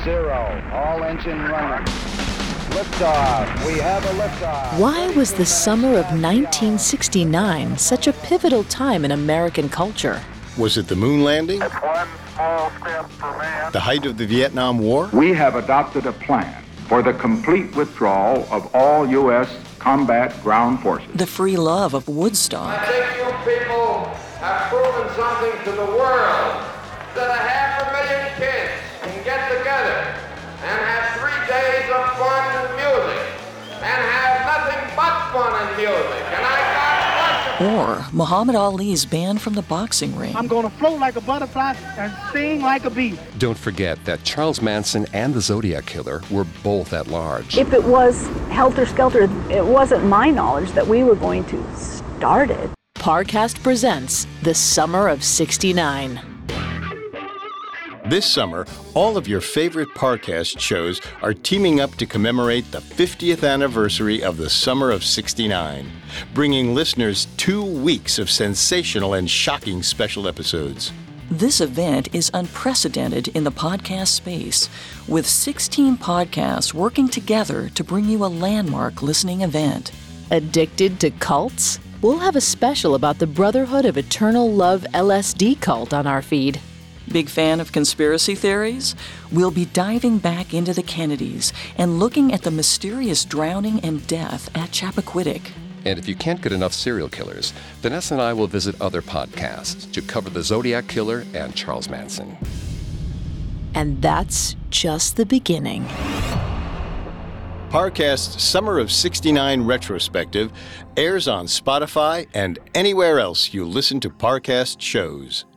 0. All engine running. Liftoff. We have a liftoff. Why was the summer of 1969 such a pivotal time in American culture? Was it the moon landing? It's one small step for man. The height of the Vietnam War? We have adopted a plan for the complete withdrawal of all U.S. combat ground forces. The free love of Woodstock. I think you people have proven something to the world, that 500,000 kids can get together and have 3 days of fun and music, and have nothing but fun and music, and I got Or Muhammad Ali's banned from the boxing ring. I'm going to float like a butterfly and sing like a bee. Don't forget that Charles Manson and the Zodiac Killer were both at large. If it was helter-skelter, it wasn't my knowledge that we were going to start it. Parcast presents The Summer of '69. This summer, all of your favorite Parcast shows are teaming up to commemorate the 50th anniversary of the summer of '69, bringing listeners 2 weeks of sensational and shocking special episodes. This event is unprecedented in the podcast space, with 16 podcasts working together to bring you a landmark listening event. Addicted to cults? We'll have a special about the Brotherhood of Eternal Love LSD cult on our feed. Big fan of conspiracy theories? We'll be diving back into the Kennedys and looking at the mysterious drowning and death at Chappaquiddick. And if you can't get enough serial killers, Vanessa and I will visit other podcasts to cover the Zodiac Killer and Charles Manson. And that's just the beginning. Parcast's Summer of '69 retrospective airs on Spotify and anywhere else you listen to Parcast shows.